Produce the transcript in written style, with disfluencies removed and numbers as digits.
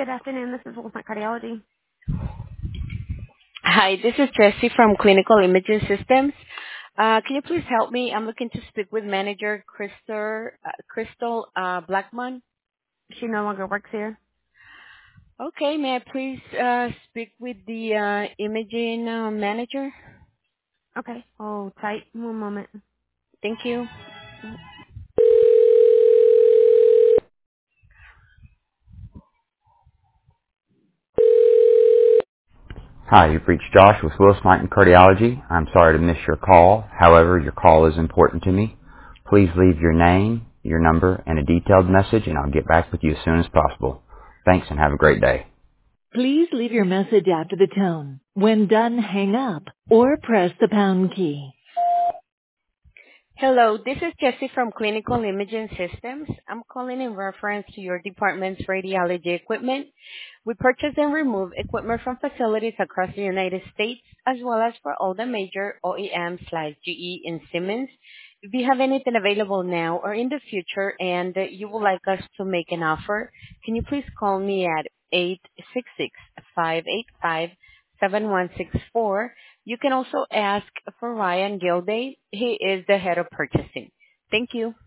Good afternoon. This is Wilson Cardiology. Hi, this is Jessie from Clinical Imaging Systems. Can you please help me? I'm looking to speak with manager Crystal Blackman. She no longer works here. Okay, may I please speak with the imaging manager? Okay. Oh, tight. One moment. Thank you. Hi, you've reached Josh with Willis Knighton Cardiology. I'm sorry to miss your call. However, your call is important to me. Please leave your name, your number, and a detailed message, and I'll get back with you as soon as possible. Thanks, and have a great day. Please leave your message after the tone. When done, hang up or press the pound key. Hello, this is Jessie from Clinical Imaging Systems. I'm calling in reference to your department's radiology equipment. We purchase and remove equipment from facilities across the United States, as well as for all the major OEMs like GE and Siemens. If you have anything available now or in the future and you would like us to make an offer, can you please call me at 866-585-7164. You can also ask for Ryan Gilday. He is the head of purchasing. Thank you.